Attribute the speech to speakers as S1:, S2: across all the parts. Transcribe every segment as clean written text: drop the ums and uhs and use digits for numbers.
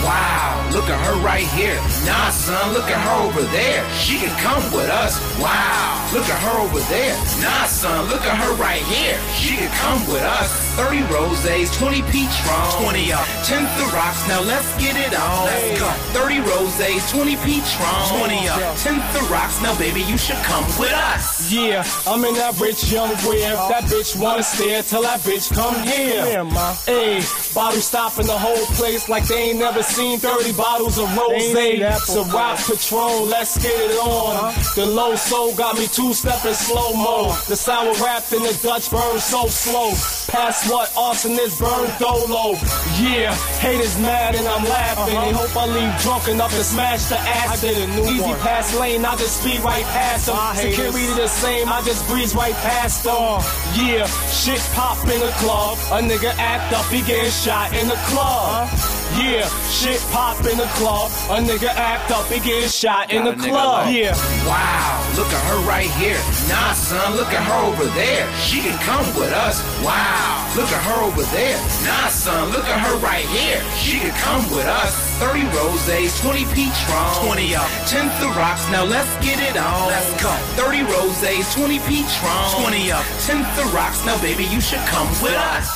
S1: Wow, look at her right here. Nah, son, look at her over there. She can come with us. Wow, look at her over there. Nah, son, look at her right here. She can come with us. 30 rosés, 20 peach rum, 20 up, 10 the rocks. Now let's get it on. Let's go. 30 rosés, 20 peach rum, 20 up, 10 the rocks. Now baby, you should come with us.
S2: Yeah, I'm in that rich young whip. That bitch wanna stare till that bitch come here. Hey, bottle stopping the whole place like they ain't never seen 30 bottles of rosé. Ciroc Patron, let's get it on. The low soul got me two-stepping slow-mo. The sour wrapped in the Dutch burn so slow. Pass what? Arsonist burn dolo. Yeah, haters mad and I'm laughing. They hope I leave drunk enough to smash the ass. Easy pass lane, I just speed right past them. Security the same, I just breeze right past them. Yeah, shit pop in the club. A nigga act up, he getting shot in the club. Yeah, shit pop in the club. A nigga act up, he getting shot in the club. Yeah.
S1: Wow, look at her right here. Nah, son, look at her over there. She can come with us. Wow, look at her over there. Nah, son, look at her right here. She can come with us. 30 rosés, 20 peach rum, 20 up, 10 the rocks. Now let's get it on. Let's go. 30 rosés, 20 peach rum, 20 up, 10 the rocks. Now baby, you should come with us.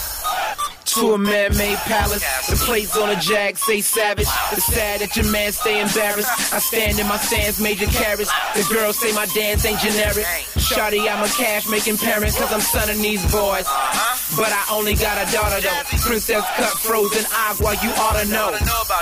S1: To a man-made palace, the plates on a jag say savage. It's sad that your man stay embarrassed. I stand in my stands, major carrots. The girls say my dance ain't generic. Shawty, I'm a cash-making parent, cause I'm son of these boys. But I only got a daughter though. Princess cut frozen agua, you oughta know.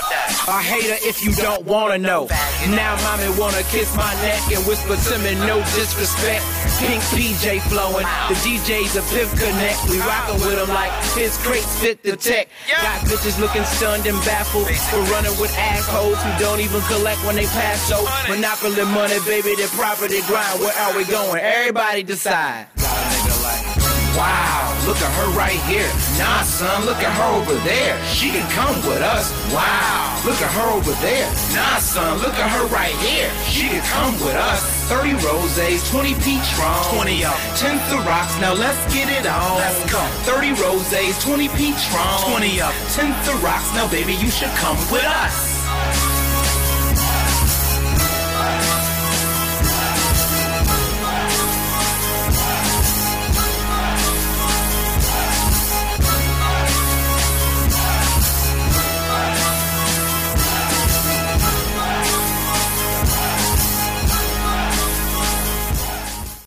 S1: I hate her if you don't wanna know. Now mommy wanna kiss my neck and whisper to me no disrespect. Pink PJ flowing, the DJ's a fifth connect. We rockin' with them like his crates fit the tech. Got bitches looking stunned and baffled. We're running with assholes who don't even collect when they pass. So monopoly money, baby, the property grind. Where are we going? Everybody decide. Wow, look at her right here. Nah, son, look at her over there. She can come with us. Wow, look at her over there. Nah, son, look at her right here. She can come with us. 30 rosés, 20 peach rum, 20 up, 10 the rocks. Now let's get it on. Let's go. 30 rosés, 20 peach rum, 20 up, 10 the rocks. Now baby, you should come with us.